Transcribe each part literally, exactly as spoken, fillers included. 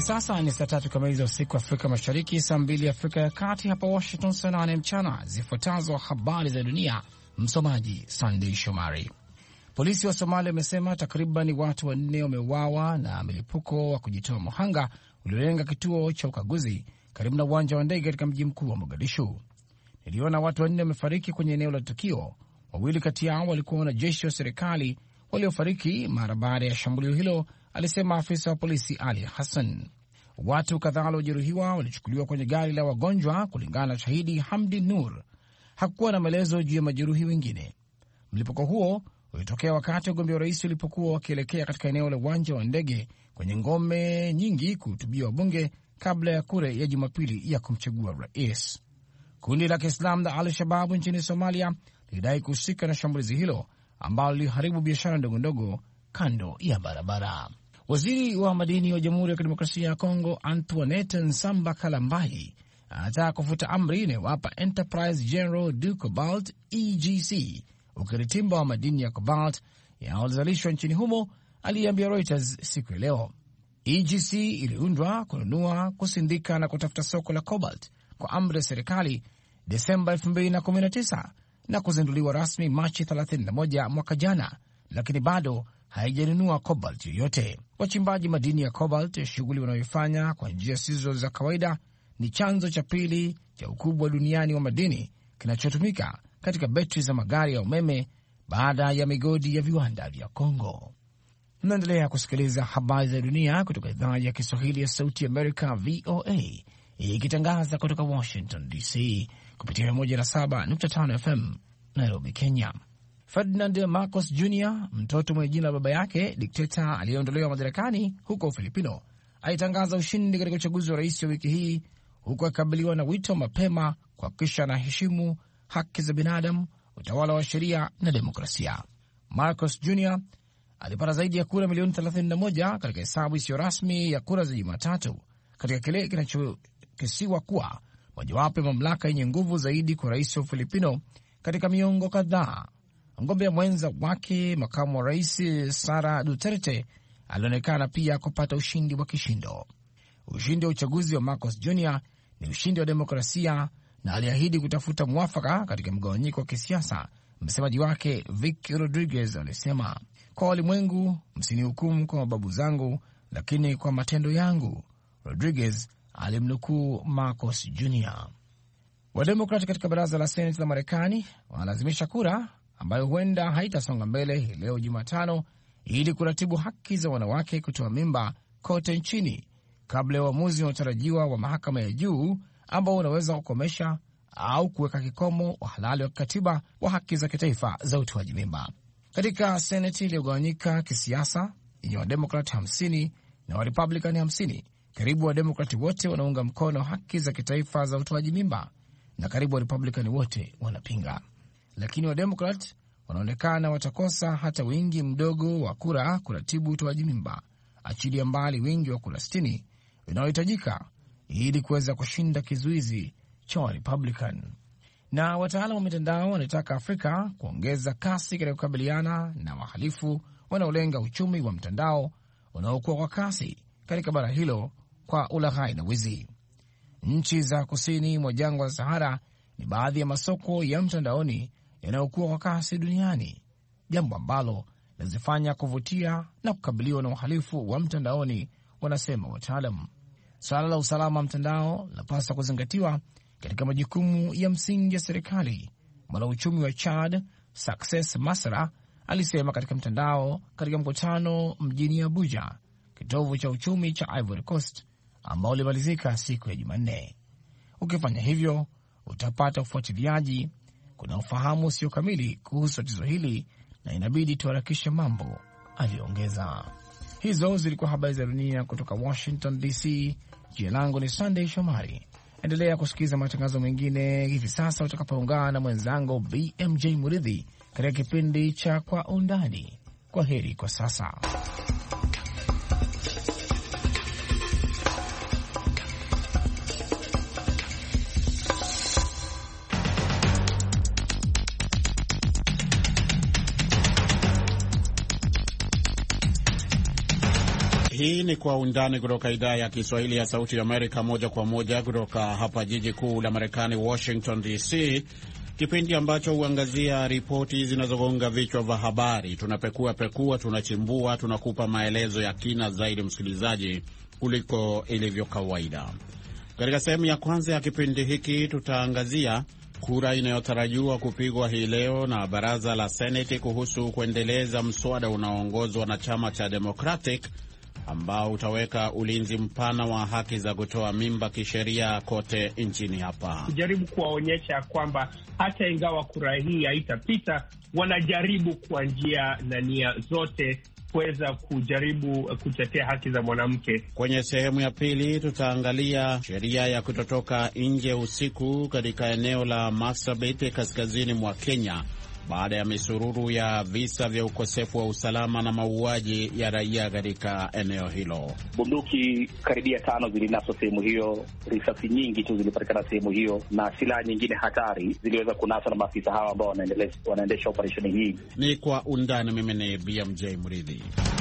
sasa ni saa tatu kamili za usiku Afrika Mashariki, saa mbili Afrika ya Kati, hapa Washington saa nane mchana. Zifuatazo habari za dunia, msomaji Sunday Shomari. Polisi wa Somalia wamesema takriban watu wanne wameuawa na milipuko wa kujitoa muhanga uliolenga kituo cha ukaguzi karibu na uwanja wa ndege katika mji mkuu wa Mogadishu. Niliona watu wanne wamefariki kwenye eneo la tukio. Wawili kati yao walikuwa wanajeshi wa serikali waliofariki mara baada ya shambulio hilo, alisema afisa wa polisi Ali Hassan. Watu kadhaa waliojeruhiwa walichukuliwa kwenye gari la wagonjwa, kulingana na shahidi Hamdi Nur. Hakukuwa na maelezo juu ya majeruhi wengine. Mlipuko huo ulitokea wakati wagombea urais walipokuwa wakielekea katika eneo la uwanja wa ndege kwenye ngome nyingi kuhutubia wabunge kabla ya kura ya Jumapili ya kumchagua rais. Kundi la Kiislamu la Al-Shababu nchini Somalia lilidai kuhusika na shambulizi hilo ambalo liliharibu biashara ndogondogo kando ya barabara. Waziri wa madini wa Jamhuri ya Kidemokrasia ya Kongo Antoinette Nsamba Kalambai anataka kufuta amri inayowapa Enterprise General du Cobalt E G C ukiritimba wa madini ya cobalt yanayozalishwa nchini humo, aliambia Reuters siku ya leo. E G C iliundwa kununua, kusindika na kutafuta soko la cobalt kwa amri ya serikali Desemba elfu mbili na kumi na tisa na kuzinduliwa rasmi Machi thelathini na moja mwaka jana, lakini bado haijanunua cobalt yoyote. Wachimbaji madini ya cobalt, shughuli wanayoifanya kwa njia sizo za kawaida, ni chanzo cha pili cha ukubwa duniani wa madini kinachotumika katika betri za magari ya umeme baada ya migodi ya viwanda vya Kongo. Mnaendelea kusikiliza habari za dunia kutoka idhaa ya Kiswahili ya Sauti Amerika, V O A, ikitangaza kutoka Washington D C kupitia mia moja na saba nukta tano F M Nairobi, Kenya. Ferdinand Marcos Junior, mtoto mwenye jina la baba yake, dikteta aliyeondolewa madarakani huko Ufilipino, alitangaza ushindi katika uchaguzi wa rais wa wiki hii, huku akikabiliwa na wito mapema kuhakikisha na heshimu haki za binadamu, utawala wa sheria na demokrasia. Marcos Junior alipata zaidi ya kura milioni thelathini na moja katika hesabu isiyo rasmi ya kura za Jumatatu, katika kile kinachokisiwa kuwa mojawapo ya mamlaka yenye nguvu zaidi kwa rais wa Filipino katika miongo kadhaa. Mgombea mwenza wake, makamu wa rais Sara Duterte, alionekana pia kupata ushindi wa kishindo. Ushindi wa uchaguzi wa Marcos Junior ni ushindi wa demokrasia na aliahidi kutafuta mwafaka katika mgawanyiko wa kisiasa. Msemaji wake Vic Rodriguez alisema, kwa walimwengu, msinihukumu kwa mababu zangu, lakini kwa matendo yangu. Rodriguez alimnukuu Marcos Junior. Wademokrati katika baraza la Seneti la Marekani wanalazimisha kura ambayo huenda haitasonga mbele hii leo Jumatano ili kuratibu haki za wanawake kutoa mimba kote nchini kabla ya uamuzi unaotarajiwa wa mahakama ya juu ambao unaweza kukomesha au kuweka kikomo wa halali wa kikatiba wa haki za kitaifa za utoaji mimba. Katika Seneti iliyogawanyika kisiasa yenye Wademokrati hamsini na Warepublikani hamsini, karibu Wademokrati wote wanaunga mkono haki za kitaifa za utoaji mimba na karibu Warepublikani wote wanapinga. Lakini Wademokrat wanaonekana watakosa hata wingi mdogo wa kura kuratibu utoaji mimba, achilia mbali wingi wa kura sitini unaohitajika ili kuweza kushinda kizuizi cha Republican. Na wataalamu wa mitandao wanataka Afrika kuongeza kasi katika kukabiliana na wahalifu wanaolenga uchumi wa mtandao unaokuwa kwa kasi katika bara hilo kwa ulaghai na wizi. Nchi za kusini mwa jangwa la Sahara ni baadhi ya masoko ya mtandaoni yanayokuwa kwa kasi duniani, jambo ambalo linazifanya kuvutia na kukabiliwa na uhalifu wa mtandaoni, wanasema wataalamu. Suala la usalama wa mtandao linapaswa kuzingatiwa katika majukumu ya msingi ya serikali, mwanauchumi wa Chad Success Masra alisema katika mtandao katika mkutano mjini Abuja, kitovu cha uchumi cha Ivory Coast, ambao ulimalizika siku ya Jumanne. Ukifanya hivyo, utapata ufuatiliaji. Kuna ufahamu usio kamili kuhusu tatizo hili na inabidi tuharakishe mambo, aliongeza. Hizo zilikuwa habari za dunia kutoka Washington D C. Jina langu ni Sunday Shomari. Endelea kusikiliza matangazo mengine hivi sasa utakapoungana na mwenzangu B M J Muridhi katika kipindi cha Kwa Undani. Kwa heri kwa sasa. Hii ni Kwa Undani kutoka idhaa ya Kiswahili ya Sauti ya Amerika, moja kwa moja kutoka hapa jiji kuu la Marekani, Washington D C, kipindi ambacho huangazia ripoti zinazogonga vichwa vya habari. Tunapekua pekua, tunachimbua, tunakupa maelezo ya kina zaidi, msikilizaji, kuliko ilivyo kawaida. Katika sehemu ya kwanza ya kipindi hiki tutaangazia kura inayotarajiwa kupigwa hii leo na baraza la Seneti kuhusu kuendeleza mswada unaoongozwa na chama cha Democratic ambao utaweka ulinzi mpana wa haki za kutoa mimba kisheria kote nchini hapa. Kujaribu kuwaonyesha kwamba hata ingawa kura hii haitapita, wanajaribu kwa njia na nia zote kuweza kujaribu kutetea haki za mwanamke. Kwenye sehemu ya pili tutaangalia sheria ya kutotoka nje usiku katika eneo la Marsabit kaskazini mwa Kenya baada ya misururu ya visa vya ukosefu wa usalama na mauaji ya raia katika eneo hilo. Bunduki karibia tano zilinaswa sehemu hiyo, risasi nyingi tu zilipatikana sehemu hiyo, na silaha nyingine hatari ziliweza kunaswa na maafisa hawa ambao wanaendesha operesheni hii. Ni Kwa Undani. Mimi ni B M J Mridhi.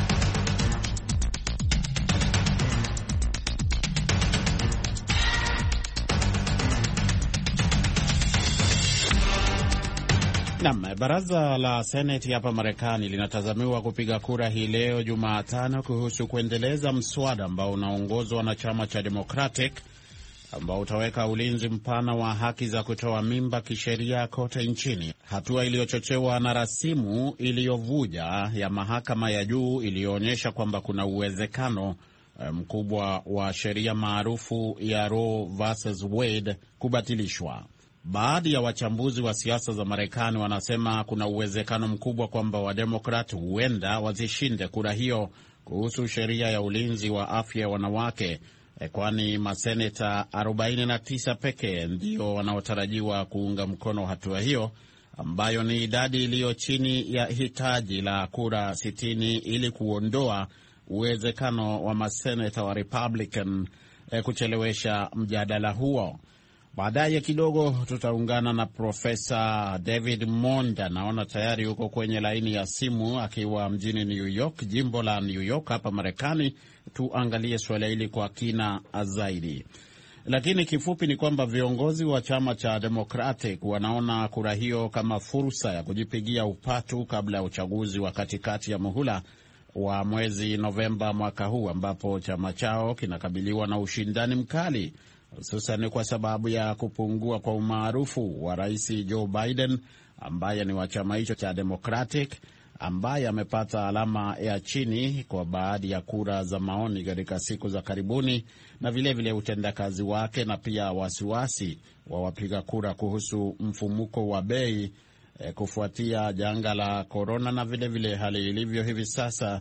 Naam, baraza la Seneti hapa Marekani linatazamiwa kupiga kura hii leo Jumatano kuhusu kuendeleza mswada ambao unaongozwa na chama cha Democratic ambao utaweka ulinzi mpana wa haki za kutoa mimba kisheria kote nchini. Hatua iliyochochewa na rasimu iliyovuja ya mahakama ya juu iliyoonyesha kwamba kuna uwezekano mkubwa wa sheria maarufu ya Roe versus Wade kubatilishwa. Baadhi ya wachambuzi wa siasa za Marekani wanasema kuna uwezekano mkubwa kwamba Wademokrat huenda wazishinde kura hiyo kuhusu sheria ya ulinzi wa afya ya wanawake, kwani maseneta arobaini na tisa pekee ndio wanaotarajiwa kuunga mkono hatua hiyo, ambayo ni idadi iliyo chini ya hitaji la kura sitini ili kuondoa uwezekano wa maseneta wa Republican kuchelewesha mjadala huo. Baadaye kidogo tutaungana na Profesa David Monda, naona tayari yuko kwenye laini ya simu akiwa mjini New York, jimbo la New York hapa Marekani. Tuangalie swala hili kwa kina zaidi. Lakini kifupi ni kwamba viongozi wa chama cha Democratic wanaona kura hiyo kama fursa ya kujipigia upatu kabla ya uchaguzi wa katikati ya muhula wa mwezi Novemba mwaka huu, ambapo chama chao kinakabiliwa na ushindani mkali, hususan kwa sababu ya kupungua kwa umaarufu wa Rais Joe Biden ambaye ni wa chama hicho cha Democratic, ambaye amepata alama ya chini kwa baadhi ya kura za maoni katika siku za karibuni, na vilevile utendakazi wake na pia wasiwasi wa wapiga kura kuhusu mfumuko wa bei eh, kufuatia janga la korona, na vilevile hali ilivyo hivi sasa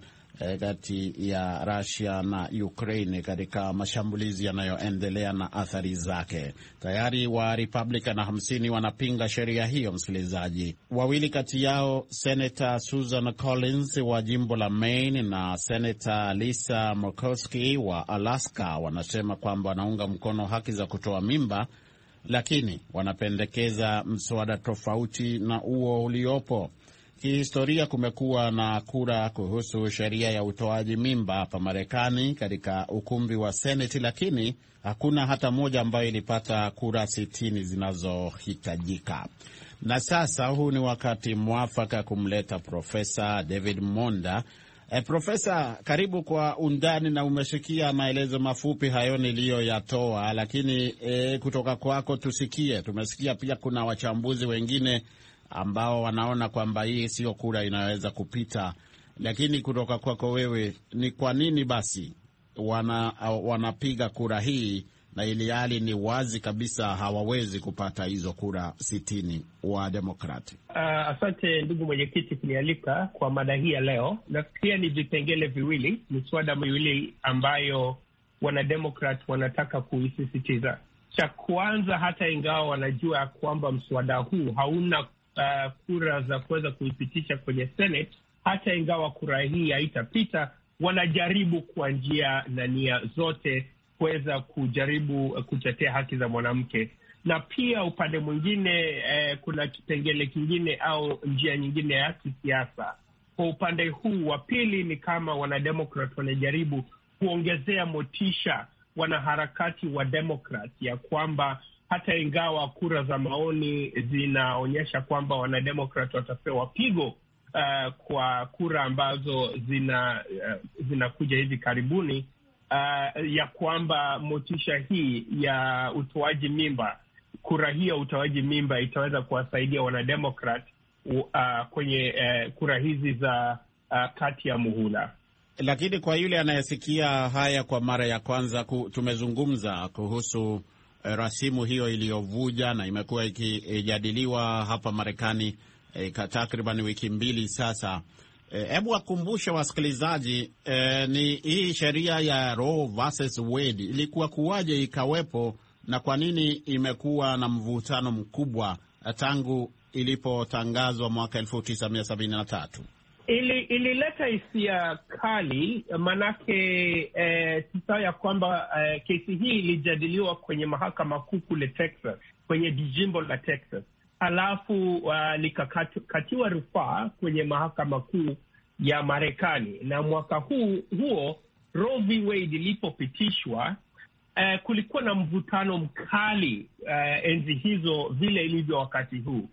kati ya Russia na Ukraine katika mashambulizi yanayoendelea na athari zake. Tayari wa Republican na hamsini wanapinga sheria hiyo, msikilizaji. Wawili kati yao, Senator Susan Collins wa jimbo la Maine na Senator Lisa Murkowski wa Alaska, wanasema kwamba wanaunga mkono haki za kutoa mimba, lakini wanapendekeza mswada tofauti na huo uliopo. Kihistoria kumekuwa na kura kuhusu sheria ya utoaji mimba hapa Marekani katika ukumbi wa Seneti, lakini hakuna hata moja ambayo ilipata kura sitini zinazohitajika. Na sasa huu ni wakati mwafaka kumleta Profesa David Monda. E, Profesa, karibu Kwa Undani, na umesikia maelezo mafupi hayo niliyoyatoa, lakini e, kutoka kwako tusikie. Tumesikia pia kuna wachambuzi wengine ambao wanaona kwamba hii sio kura inaweza kupita, lakini kutoka kwako wewe, ni kwa nini basi wana wanapiga kura hii, na ili hali ni wazi kabisa hawawezi kupata hizo kura sitini wa Demokrati? Uh, asante ndugu mwenyekiti kunialika kwa mada hii ya leo. Nafikiria ni vipengele viwili, miswada miwili ambayo wanademokrat wanataka kuisisitiza. Cha kwanza, hata ingawa wanajua kwamba mswada huu hauna Uh, kura za kuweza kuipitisha kwenye Senate, hata ingawa kura hii haitapita, wanajaribu kwa njia na nia zote kuweza kujaribu uh, kutetea haki za mwanamke. Na pia upande mwingine uh, kuna kipengele kingine au njia nyingine ya kisiasa. Kwa upande huu wa pili ni kama wanademokrat wanajaribu kuongezea motisha wanaharakati wa Democrat ya kwamba hata ingawa kura za maoni zinaonyesha kwamba wanademokrat watapewa pigo uh, kwa kura ambazo zina uh, zinakuja hivi karibuni, uh, ya kwamba motisha hii ya utoaji mimba, kura hii ya utoaji mimba itaweza kuwasaidia wanademokrat uh, kwenye uh, kura hizi za uh, kati ya muhula. Lakini kwa yule anayesikia haya kwa mara ya kwanza, tumezungumza kuhusu eh, rasimu hiyo iliyovuja na imekuwa ikijadiliwa hapa Marekani eh, takriban wiki mbili sasa. Hebu eh, wakumbushe wasikilizaji eh, ni hii sheria ya Roe versus Wade ilikuwa kuwaje ikawepo na kwa nini imekuwa na mvutano mkubwa tangu ilipotangazwa mwaka elfu tisa mia sabini na tatu? Ili ilileta hisia kali, manake eh, sasa ya kwamba eh, kesi hii ilijadiliwa kwenye mahakama kuu kule Texas, kwenye jimbo la Texas, alafu uh, likakatiwa rufaa kwenye mahakama kuu ya Marekani, na mwaka huu huo Roe v. Wade ilipopitishwa, eh, kulikuwa na mvutano mkali eh, enzi hizo vile ilivyo wakati huu.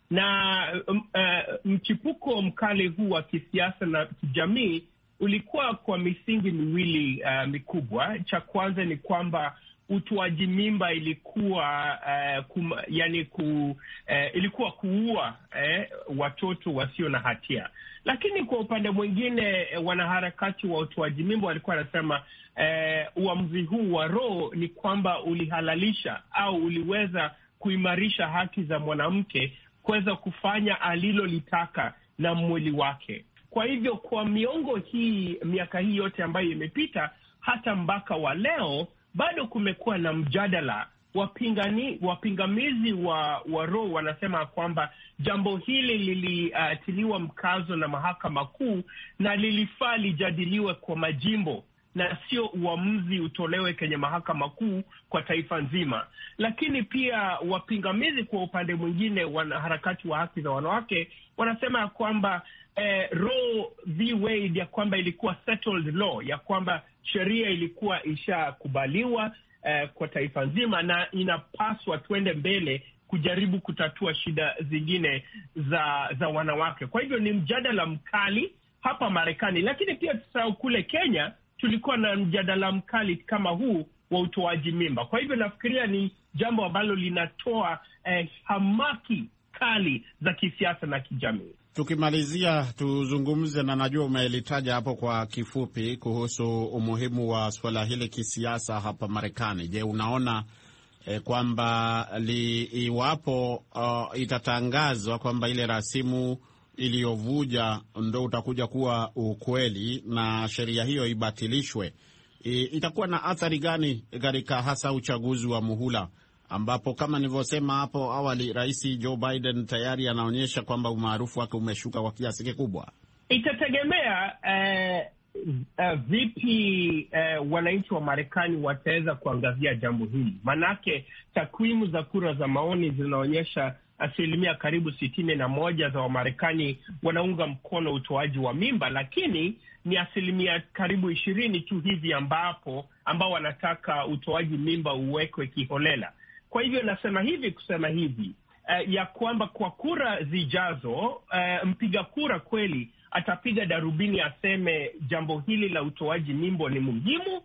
Na uh, mchipuko mkali huu wa kisiasa na kijamii ulikuwa kwa misingi miwili uh, mikubwa. Cha kwanza ni kwamba utoaji mimba ilikuwa uh, kum, yani ku, uh, ilikuwa kuua uh, watoto wasio na hatia, lakini kwa upande mwingine uh, wanaharakati wa utoaji mimba walikuwa wanasema uh, uamuzi huu wa Roe ni kwamba ulihalalisha au uliweza kuimarisha haki za mwanamke kuweza kufanya alilolitaka na mwili wake. Kwa hivyo kwa miongo hii, miaka hii yote ambayo imepita, hata mpaka wa leo bado kumekuwa na mjadala. Wapingani, wapingamizi wa, wa Roe wanasema kwamba jambo hili lilitiliwa uh, mkazo na mahakama kuu na lilifaa lijadiliwe kwa majimbo na sio uamuzi utolewe kwenye mahakama kuu kwa taifa nzima. Lakini pia wapingamizi kwa upande mwingine, wanaharakati wa haki za wanawake wanasema kwamba eh, Roe v. Wade ya kwamba ilikuwa settled law, ya kwamba sheria ilikuwa ishakubaliwa eh, kwa taifa nzima na inapaswa tuende mbele kujaribu kutatua shida zingine za za wanawake. Kwa hivyo ni mjadala mkali hapa Marekani, lakini pia tusahau kule Kenya tulikuwa na mjadala mkali kama huu wa utoaji mimba. Kwa hivyo nafikiria ni jambo ambalo linatoa eh, hamaki kali za kisiasa na kijamii. Tukimalizia tuzungumze, na najua umelitaja hapo kwa kifupi, kuhusu umuhimu wa suala hili kisiasa hapa Marekani. Je, unaona eh, kwamba li, iwapo uh, itatangazwa kwamba ile rasimu iliyovuja ndo utakuja kuwa ukweli na sheria hiyo ibatilishwe, I, itakuwa na athari gani katika hasa uchaguzi wa muhula, ambapo kama nilivyosema hapo awali, Rais Joe Biden tayari anaonyesha kwamba umaarufu wake umeshuka kwa kiasi kikubwa? Itategemea eh, eh, vipi eh, wananchi wa Marekani wataweza kuangazia jambo hili. Manake takwimu za kura za maoni zinaonyesha asilimia karibu sitini na moja za Wamarekani wanaunga mkono utoaji wa mimba, lakini ni asilimia karibu ishirini tu hivi ambapo ambao wanataka utoaji mimba uwekwe kiholela. Kwa hivyo nasema hivi kusema hivi uh, ya kwamba kwa kura zijazo uh, mpiga kura kweli atapiga darubini aseme jambo hili la utoaji mimba ni muhimu,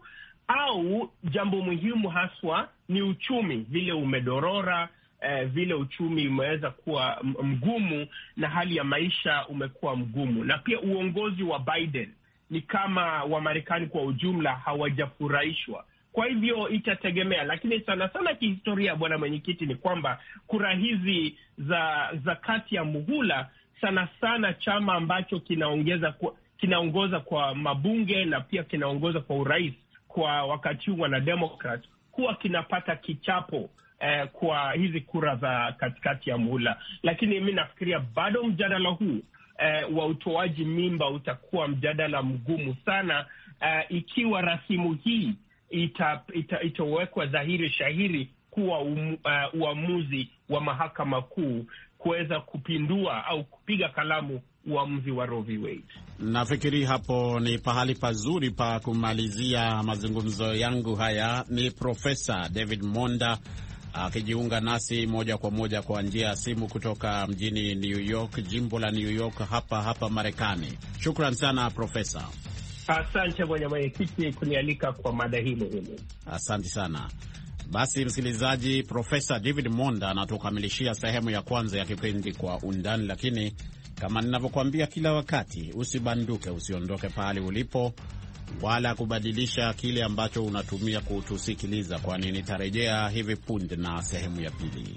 au jambo muhimu haswa ni uchumi vile umedorora. Eh, vile uchumi umeweza kuwa mgumu na hali ya maisha umekuwa mgumu, na pia uongozi wa Biden ni kama Wamarekani kwa ujumla hawajafurahishwa. Kwa hivyo itategemea, lakini sana sana kihistoria, bwana mwenyekiti, ni kwamba kura hizi za za kati ya muhula, sana sana chama ambacho kinaongeza kwa, kinaongoza kwa mabunge na pia kinaongoza kwa urais kwa wakati huu wana Democrat, huwa kinapata kichapo Eh, kwa hizi kura za katikati ya muhula. Lakini mimi nafikiria bado mjadala huu eh, wa utoaji mimba utakuwa mjadala mgumu sana eh, ikiwa rasimu hii itawekwa ita, ita dhahiri shahiri kuwa um, uh, uamuzi wa mahakama kuu kuweza kupindua au kupiga kalamu uamuzi wa Roe v. Wade. Nafikiri hapo ni pahali pazuri pa kumalizia mazungumzo yangu haya. Ni Profesa David Monda akijiunga nasi moja kwa moja kwa njia ya simu kutoka mjini New York, jimbo la New York hapa hapa Marekani. Shukran sana Profesa. Asante bwana mwenyekiti kunialika kwa mada hii muhimu. Asante sana. Basi msikilizaji, Profesa David Monda anatukamilishia sehemu ya kwanza ya kipindi Kwa Undani, lakini kama ninavyokuambia kila wakati, usibanduke, usiondoke pahali ulipo wala kubadilisha kile ambacho unatumia kutusikiliza, kwani nitarejea hivi punde na sehemu ya pili.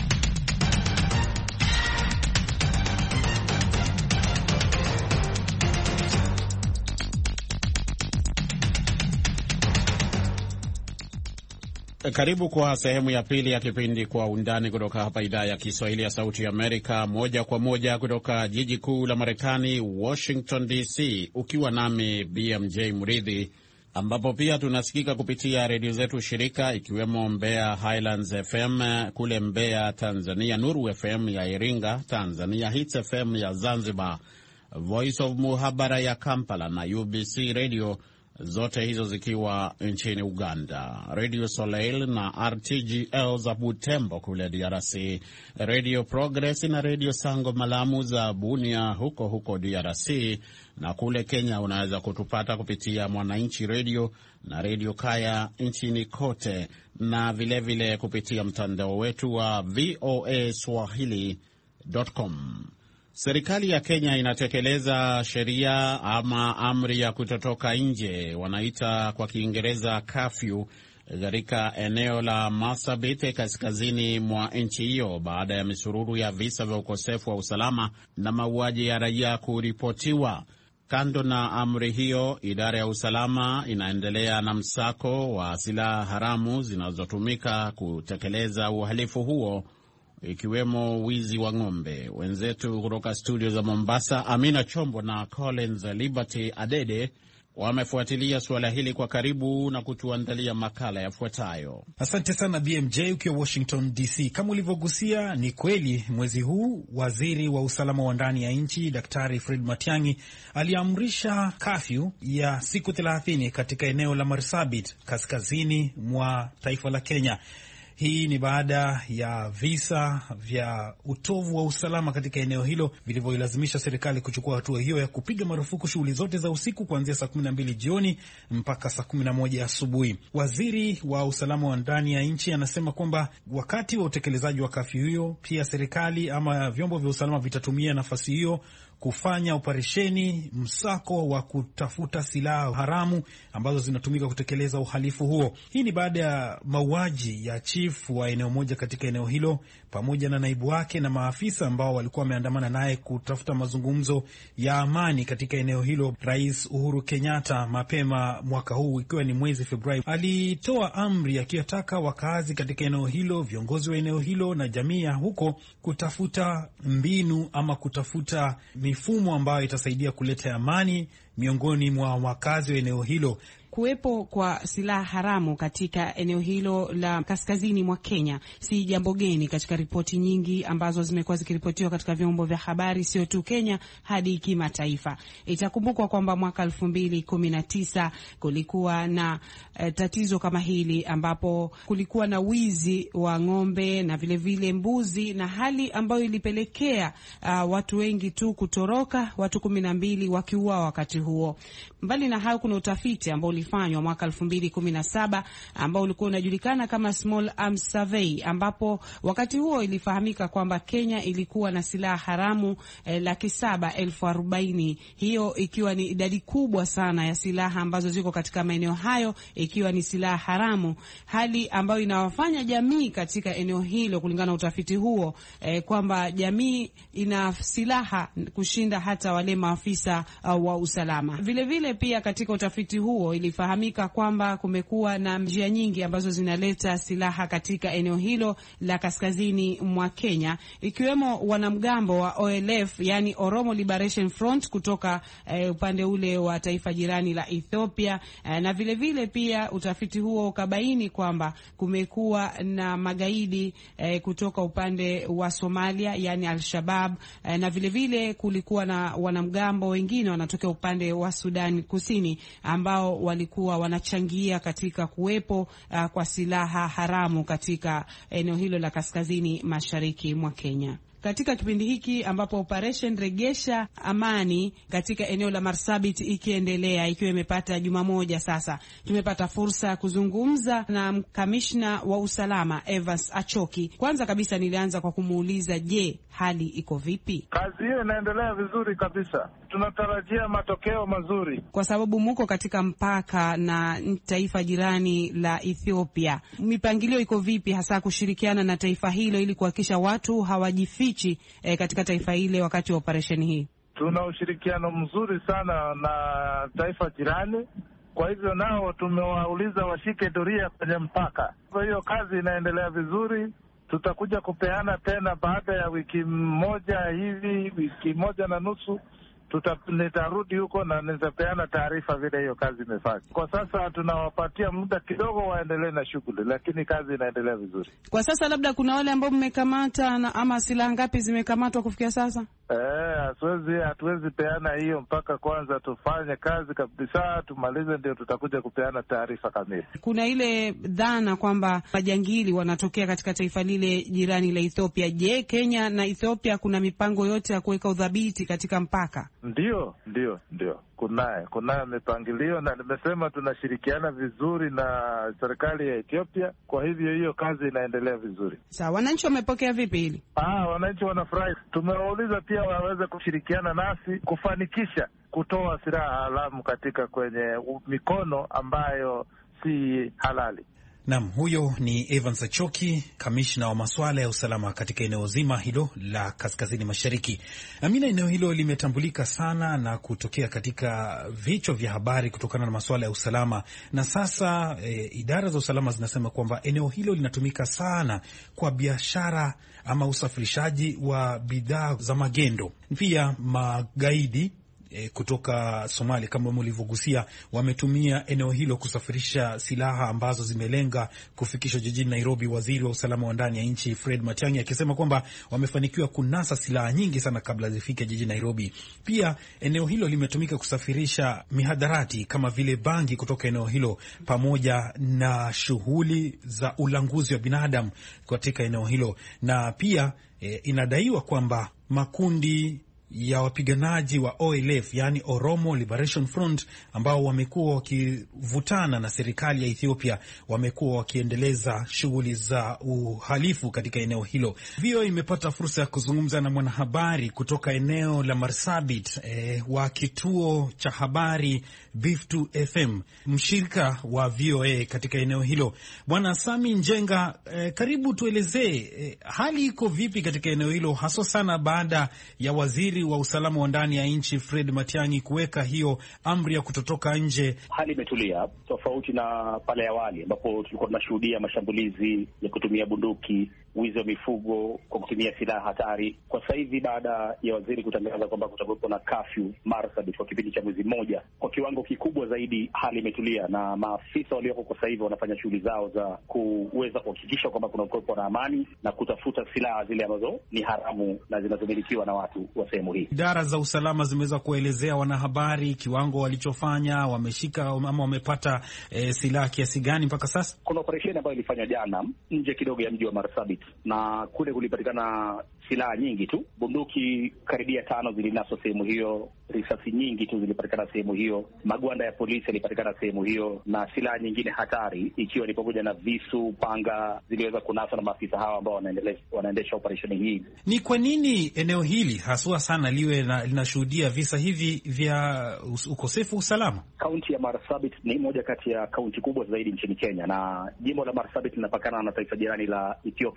Karibu kwa sehemu ya pili ya kipindi Kwa Undani kutoka hapa idhaa ya Kiswahili ya Sauti ya Amerika, moja kwa moja kutoka jiji kuu la Marekani, Washington D C, ukiwa nami B M J Mridhi, ambapo pia tunasikika kupitia redio zetu shirika, ikiwemo Mbeya Highlands F M kule Mbeya Tanzania, Nuru F M ya Iringa Tanzania, Hits F M ya Zanzibar, Voice of Muhabara ya Kampala na U B C Radio, zote hizo zikiwa nchini Uganda, Radio Soleil na R T G L za Butembo kule D R C, Radio Progress na Radio Sango Malamu za Bunia huko huko D R C, na kule Kenya unaweza kutupata kupitia Mwananchi Radio na Radio Kaya nchini kote, na vile vile kupitia mtandao wetu wa V O A Swahili dot com. Serikali ya Kenya inatekeleza sheria ama amri ya kutotoka nje, wanaita kwa Kiingereza curfew, katika eneo la Marsabit kaskazini mwa nchi hiyo baada ya misururu ya visa vya ukosefu wa usalama na mauaji ya raia kuripotiwa. Kando na amri hiyo, idara ya usalama inaendelea na msako wa silaha haramu zinazotumika kutekeleza uhalifu huo, ikiwemo wizi wa ng'ombe. Wenzetu kutoka studio za Mombasa, Amina Chombo na Collins Liberty Adede, wamefuatilia suala hili kwa karibu na kutuandalia makala yafuatayo. Asante sana B M J ukiwa Washington D C. Kama ulivyogusia, ni kweli mwezi huu waziri wa usalama wa ndani ya nchi Daktari Fred Matiang'i aliamrisha kafyu ya siku thelathini katika eneo la Marsabit kaskazini mwa taifa la Kenya. Hii ni baada ya visa vya utovu wa usalama katika eneo hilo vilivyoilazimisha serikali kuchukua hatua hiyo ya kupiga marufuku shughuli zote za usiku kuanzia saa kumi na mbili jioni mpaka saa kumi na moja asubuhi. Waziri wa usalama wa ndani ya nchi anasema kwamba wakati wa utekelezaji wa kafyu hiyo, pia serikali ama vyombo vya usalama vitatumia nafasi hiyo kufanya operesheni msako wa kutafuta silaha haramu ambazo zinatumika kutekeleza uhalifu huo. Hii ni baada ya mauaji ya chief wa eneo moja katika eneo hilo pamoja na naibu wake na maafisa ambao walikuwa wameandamana naye kutafuta mazungumzo ya amani katika eneo hilo. Rais Uhuru Kenyatta mapema mwaka huu, ikiwa ni mwezi Februari, alitoa amri akiyataka wakazi katika eneo hilo, viongozi wa eneo hilo na jamii ya huko kutafuta mbinu ama kutafuta mifumo ambayo itasaidia kuleta amani miongoni mwa wakazi wa eneo hilo. Kuwepo kwa silaha haramu katika eneo hilo la kaskazini mwa Kenya si jambo geni katika ripoti nyingi ambazo zimekuwa zikiripotiwa katika vyombo vya habari, sio tu Kenya hadi kimataifa. Itakumbukwa kwamba mwaka elfu mbili kumi na tisa kulikuwa na eh, tatizo kama hili ambapo kulikuwa na wizi wa ng'ombe na vile vile mbuzi, na hali ambayo ilipelekea uh, watu wengi tu kutoroka, watu kumi na mbili wakiuawa wakati huo. Mbali na hayo, kuna utafiti ambao ulifanywa mwaka elfu mbili kumi na saba ambao ulikuwa unajulikana kama Small Arms Survey, ambapo wakati huo ilifahamika kwamba Kenya ilikuwa na silaha haramu eh, laki saba elfu arobaini, hiyo ikiwa ni idadi kubwa sana ya silaha ambazo ziko katika maeneo hayo, ikiwa ni silaha haramu, hali ambayo inawafanya jamii katika eneo hilo, kulingana na utafiti huo eh, kwamba jamii ina silaha kushinda hata wale maafisa uh, wa usalama. Vile vile pia katika utafiti huo ili Ifahamika kwamba kumekuwa na njia nyingi ambazo zinaleta silaha katika eneo hilo la kaskazini mwa Kenya, ikiwemo wanamgambo wa O L F, yani Oromo Liberation Front kutoka eh, upande ule wa taifa jirani la Ethiopia, eh, na vile vile pia utafiti huo ukabaini kwamba kumekuwa na magaidi eh, kutoka upande wa Somalia, yani Al-Shabaab, eh, na vile vile kulikuwa na wanamgambo wengine wanatokea upande wa Sudan Kusini ambao walikuwa wanachangia katika kuwepo uh, kwa silaha haramu katika eneo hilo la kaskazini mashariki mwa Kenya. Katika kipindi hiki ambapo operation Regesha Amani katika eneo la Marsabit ikiendelea, ikiwa imepata juma moja sasa, tumepata fursa ya kuzungumza na kamishna wa usalama Evans Achoki. Kwanza kabisa nilianza kwa kumuuliza, je, hali iko vipi? Kazi hiyo inaendelea vizuri kabisa. Tunatarajia matokeo mazuri. Kwa sababu muko katika mpaka na taifa jirani la Ethiopia, mipangilio iko vipi hasa kushirikiana na taifa hilo ili kuhakikisha watu hawajifichi eh, katika taifa hile wakati wa operation hii? Tuna ushirikiano mzuri sana na taifa jirani. Kwa hivyo nao tumewauliza washike doria kwenye mpaka. Kwa hiyo kazi inaendelea vizuri. Tutakuja kupeana tena baada ya wiki moja hivi, wiki moja na nusu. Tuta, nitarudi huko na nitapeana taarifa vile hiyo kazi imefanya. Kwa sasa tunawapatia muda kidogo waendelee na shughuli, lakini kazi inaendelea vizuri. Kwa sasa labda kuna wale ambao mmekamata na ama silaha ngapi zimekamatwa kufikia sasa? Eh, hatuwezi hatuwezi peana hiyo mpaka kwanza tufanye kazi kabisa, tumalize ndio tutakuja kupeana taarifa kamili. Kuna ile dhana kwamba majangili wanatokea katika taifa lile jirani la Ethiopia. Je, Kenya na Ethiopia kuna mipango yote ya kuweka udhabiti katika mpaka? Ndio, ndio, ndio. Kunaye, kunaye mipangilio, na nimesema tunashirikiana vizuri na serikali ya Ethiopia. Kwa hivyo hiyo kazi inaendelea vizuri. Sawa, wananchi wamepokea vipi hili? Ah, wananchi wanafurahi. Tumewauliza pia waweze kushirikiana nasi kufanikisha kutoa silaha haramu katika kwenye mikono ambayo si halali. Naam, huyo ni Evans Achoki, kamishna wa masuala ya usalama katika eneo zima hilo la kaskazini mashariki. Amina, eneo hilo limetambulika sana na kutokea katika vichwa vya habari kutokana na masuala ya usalama, na sasa e, idara za usalama zinasema kwamba eneo hilo linatumika sana kwa biashara ama usafirishaji wa bidhaa za magendo. Pia magaidi E, kutoka Somalia kama mlivyogusia wametumia eneo hilo kusafirisha silaha ambazo zimelenga kufikishwa jijini Nairobi. Waziri wa usalama wa ndani ya nchi Fred Matiang'i akisema kwamba wamefanikiwa kunasa silaha nyingi sana kabla zifike jijini Nairobi. Pia eneo hilo limetumika kusafirisha mihadarati kama vile bangi kutoka eneo hilo, pamoja na shughuli za ulanguzi wa binadamu katika eneo hilo. Na pia e, inadaiwa kwamba makundi ya wapiganaji wa O L F, yani Oromo Liberation Front, ambao wamekuwa wakivutana na serikali ya Ethiopia, wamekuwa wakiendeleza shughuli za uhalifu katika eneo hilo. V O A imepata fursa ya kuzungumza na mwanahabari kutoka eneo la Marsabit eh, wa kituo cha habari Biftu F M, mshirika wa V O A katika eneo hilo. Bwana Sami Njenga, eh, karibu tuelezee eh, hali iko vipi katika eneo hilo, hasa sana baada ya waziri wa usalama wa ndani ya nchi Fred Matiang'i kuweka hiyo amri ya kutotoka nje. Hali imetulia tofauti na pale awali ambapo tulikuwa tunashuhudia mashambulizi ya kutumia bunduki, wizi wa mifugo kwa kutumia silaha hatari. Kwa sasa hivi, baada ya waziri kutangaza kwamba kutakuwepo na kafyu Marsabit kwa kipindi cha mwezi mmoja, kwa kiwango kikubwa zaidi hali imetulia, na maafisa walioko kwa sasa hivi wanafanya shughuli zao za kuweza kuhakikisha kwamba kuna kuwepo na amani na kutafuta silaha zile ambazo ni haramu na zinazomilikiwa na watu wa sehemu hii. Idara za usalama zimeweza kuelezea wanahabari kiwango walichofanya, wameshika ama wamepata e, silaha kiasi gani mpaka sasa? Kuna operesheni ambayo ilifanywa jana nje kidogo ya mji wa Marsabit, na kule kulipatikana silaha nyingi tu. Bunduki karibia tano zilinaswa sehemu hiyo, risasi nyingi tu zilipatikana sehemu hiyo, magwanda ya polisi yalipatikana sehemu hiyo, na silaha nyingine hatari ikiwa ni pamoja na visu, panga ziliweza kunaswa na maafisa hawa ambao wanaendesha operesheni hii. Ni kwa nini eneo hili haswa sana liwe na, linashuhudia visa hivi vya ukosefu usalama? Kaunti ya Marsabit ni moja kati ya kaunti kubwa zaidi nchini Kenya, na jimbo la Marsabit linapakana na taifa jirani la Ethiopia,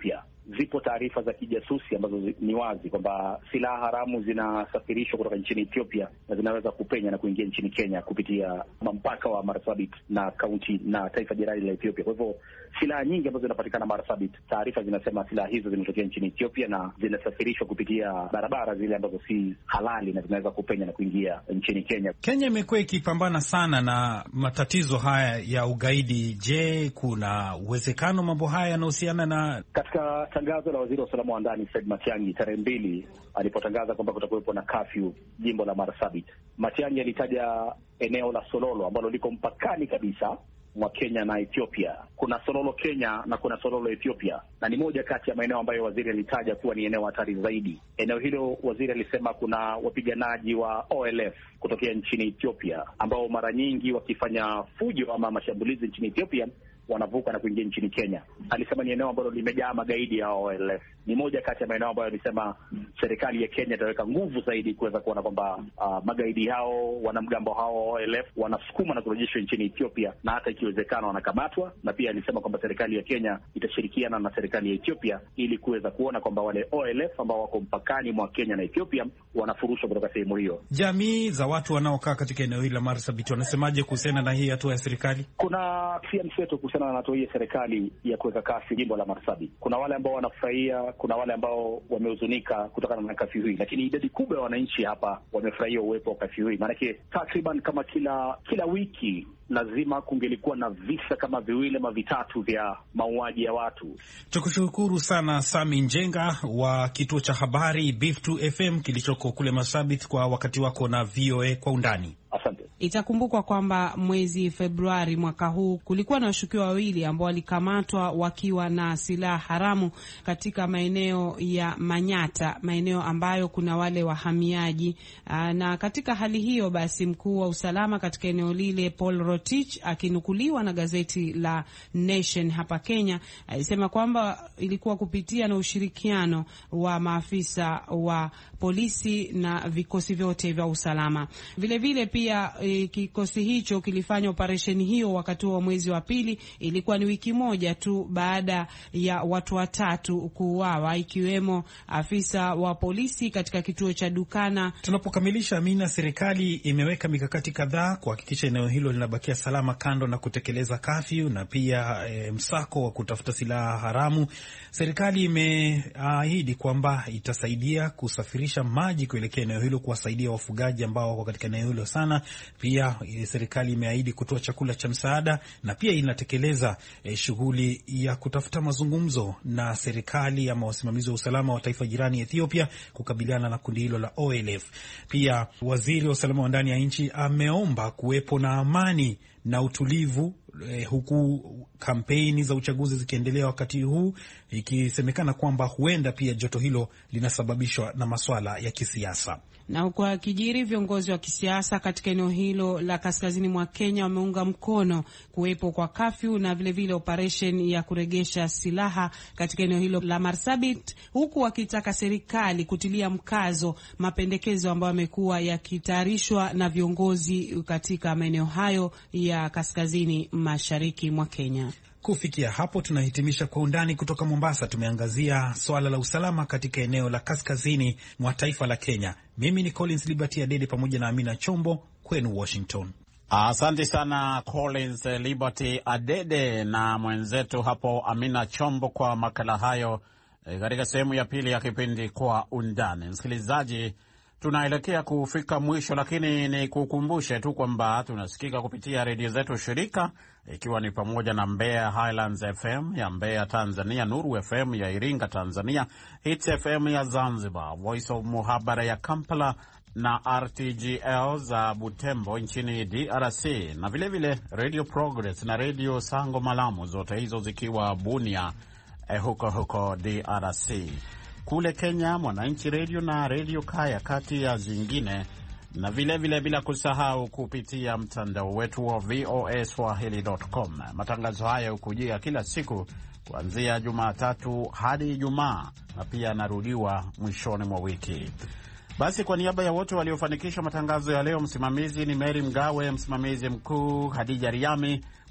zipo taarifa za kijasusi ambazo ni wazi kwamba silaha haramu zinasafirishwa kutoka nchini Ethiopia na zinaweza kupenya na kuingia nchini Kenya kupitia mpaka wa Marsabit na kaunti na taifa jirani la Ethiopia. Kwa hivyo silaha nyingi ambazo zinapatikana Marsabit, taarifa zinasema silaha hizo zimetokea nchini Ethiopia na zinasafirishwa kupitia barabara zile ambazo si halali na zinaweza kupenya na kuingia nchini Kenya. Kenya imekuwa ikipambana sana na matatizo haya ya ugaidi. Je, kuna uwezekano mambo haya yanahusiana na... Katika tangazo la waziri wa usalama wa ndani Fred Matiang'i tarehe mbili alipotangaza kwamba kutakuwepo na kafyu jimbo la Marsabit, Matiang'i alitaja eneo la Sololo ambalo liko mpakani kabisa mwa Kenya na Ethiopia. Kuna Sololo Kenya na kuna Sololo Ethiopia, na ni moja kati ya maeneo ambayo waziri alitaja kuwa ni eneo hatari zaidi. Eneo hilo waziri alisema kuna wapiganaji wa O L F kutokea nchini Ethiopia ambao mara nyingi wakifanya fujo ama mashambulizi nchini Ethiopia wanavuka na kuingia nchini Kenya. Alisema ni eneo ambalo limejaa magaidi ya O L F. Ni moja kati ya maeneo ambayo alisema serikali ya Kenya itaweka nguvu zaidi kuweza kuona kwamba uh, magaidi hao, wanamgambo hao O L F wanasukuma na kurejeshwa nchini Ethiopia, na hata ikiwezekana wanakamatwa. Na pia alisema kwamba serikali ya Kenya itashirikiana na serikali ya Ethiopia ili kuweza kuona kwamba wale O L F ambao wako mpakani mwa Kenya na Ethiopia wanafurushwa kutoka sehemu hiyo. Jamii za watu wanaokaa katika eneo hili la Marsabit wanasemaje kuhusiana na hii hatua ya serikali? Kuna pia mseto kuhusiana na hatua hii ya serikali ya kuweka kasi jimbo la Marsabit. Kuna wale ambao wanafurahia, kuna wale ambao wamehuzunika kutokana na kafyu hii, lakini idadi kubwa ya wananchi hapa wamefurahia uwepo wa kafyu hii. Maanake takriban kama kila kila wiki lazima kungelikuwa na visa kama viwili ama vitatu vya mauaji ya watu. Tukushukuru sana Sami Njenga wa kituo cha habari Beef two F M kilichoko kule Marsabit kwa wakati wako na V O A kwa undani. Asante. Itakumbukwa kwamba mwezi Februari mwaka huu kulikuwa na washukiwa wawili ambao walikamatwa wakiwa na silaha haramu katika maeneo ya Manyata, maeneo ambayo kuna wale wahamiaji. Na katika hali hiyo basi, mkuu wa usalama katika eneo lile Paul Rotich, akinukuliwa na gazeti la Nation hapa Kenya, alisema kwamba ilikuwa kupitia na ushirikiano wa maafisa wa polisi na vikosi vyote vya usalama. Vile vile pia e, kikosi hicho kilifanya operesheni hiyo wakati wa mwezi wa pili. Ilikuwa ni wiki moja tu baada ya watu watatu kuuawa, ikiwemo afisa wa polisi katika kituo cha Dukana. Tunapokamilisha, Amina, serikali imeweka mikakati kadhaa kuhakikisha eneo hilo linabakia salama, kando na kutekeleza kafyu na pia e, msako wa kutafuta silaha haramu. Serikali imeahidi kwamba itasaidia kusafirisha maji kuelekea eneo hilo, kuwasaidia wafugaji ambao wako katika eneo hilo sana. Pia serikali imeahidi kutoa chakula cha msaada, na pia inatekeleza eh, shughuli ya kutafuta mazungumzo na serikali ama wasimamizi wa usalama wa taifa jirani Ethiopia kukabiliana na kundi hilo la O L F. Pia waziri wa usalama wa ndani ya nchi ameomba kuwepo na amani na utulivu eh, huku kampeni za uchaguzi zikiendelea wakati huu, ikisemekana kwamba huenda pia joto hilo linasababishwa na masuala ya kisiasa. Na huko akijiri, viongozi wa kisiasa katika eneo hilo la kaskazini mwa Kenya wameunga mkono kuwepo kwa kafyu na vile vile operation ya kuregesha silaha katika eneo hilo la Marsabit, huku wakitaka serikali kutilia mkazo mapendekezo ambayo yamekuwa yakitayarishwa na viongozi katika maeneo hayo ya kaskazini mashariki mwa Kenya. Kufikia hapo tunahitimisha Kwa Undani kutoka Mombasa. Tumeangazia swala la usalama katika eneo la kaskazini mwa taifa la Kenya. Mimi ni Collins Liberty Adede pamoja na Amina Chombo kwenu Washington. Asante sana Collins Liberty Adede na mwenzetu hapo Amina Chombo kwa makala hayo katika sehemu ya pili ya kipindi Kwa Undani. Msikilizaji, tunaelekea kufika mwisho, lakini ni kukumbushe tu kwamba tunasikika kupitia redio zetu shirika, ikiwa ni pamoja na Mbeya Highlands F M ya Mbeya Tanzania, Nuru F M ya Iringa Tanzania, Hits F M ya Zanzibar, Voice of Muhabara ya Kampala na R T G L za Butembo nchini D R C, na vile vile Radio Progress na Radio Sango Malamu, zote hizo zikiwa Bunia eh, huko huko D R C. Kule Kenya, Mwananchi Radio na Radio Kaya kati ya zingine, na vile vile bila kusahau kupitia mtandao wetu wa V O A Swahili dot com. Matangazo haya hukujia kila siku kuanzia Jumatatu hadi Ijumaa, na pia narudiwa mwishoni mwa wiki. Basi kwa niaba ya wote waliofanikisha matangazo ya leo, msimamizi ni Mary Mgawe, msimamizi mkuu Hadija Riami,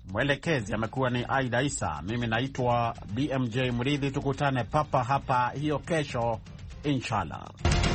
mwelekezi amekuwa ni Aida Isa, mimi naitwa B M J Mridhi. Tukutane papa hapa hiyo kesho inshallah.